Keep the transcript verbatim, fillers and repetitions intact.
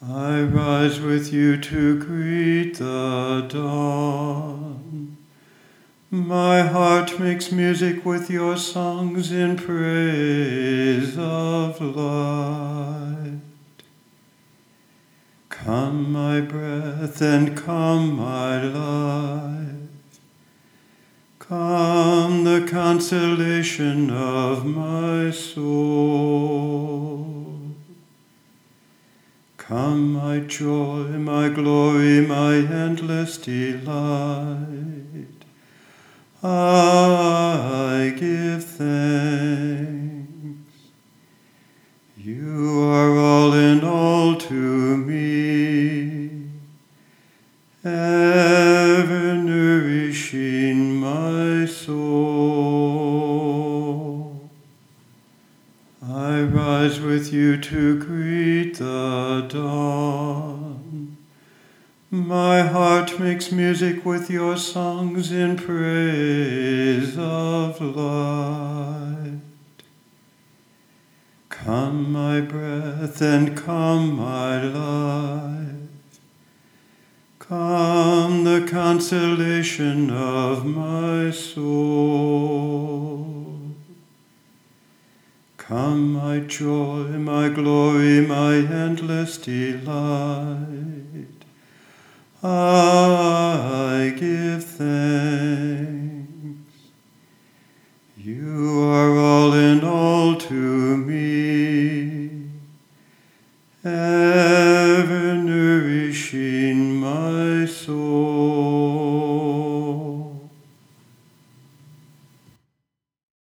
I rise with you to greet the dawn. My heart makes music with your songs in praise of light. Come, my breath, and come, my life. Come, the consolation of my soul. Come, my joy, my glory, my endless delight. I give thanks. You are all in all to me, ever nourishing my soul. I rise with you to greet the dawn. My heart makes music with your songs in praise of light. Come, my breath, and come, my life. Come, the consolation of my soul. Come, my joy, my glory, my endless delight. I give thanks. You are all in all.